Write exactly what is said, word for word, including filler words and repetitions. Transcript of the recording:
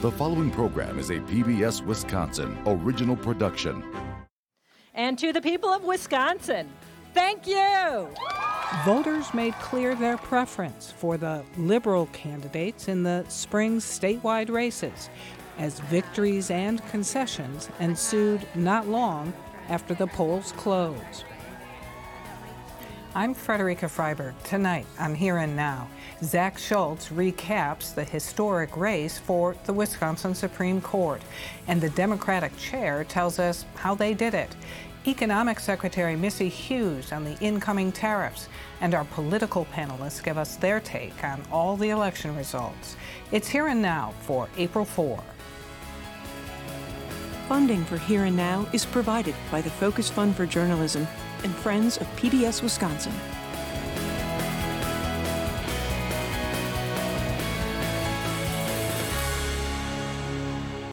The following program is a P B S Wisconsin original production. And to the people of Wisconsin, thank you! Voters made clear their preference for the liberal candidates in the spring statewide races, as victories and concessions ensued not long after the polls closed. I'm Frederica Freiberg. Tonight on Here and Now, Zach Schultz recaps the historic race for the Wisconsin Supreme Court, and the Democratic chair tells us how they did it. Economic Secretary Missy Hughes on the incoming tariffs, and our political panelists give us their take on all the election results. It's Here and Now for April fourth. Funding for Here and Now is provided by the Focus Fund for Journalism and Friends of P B S Wisconsin.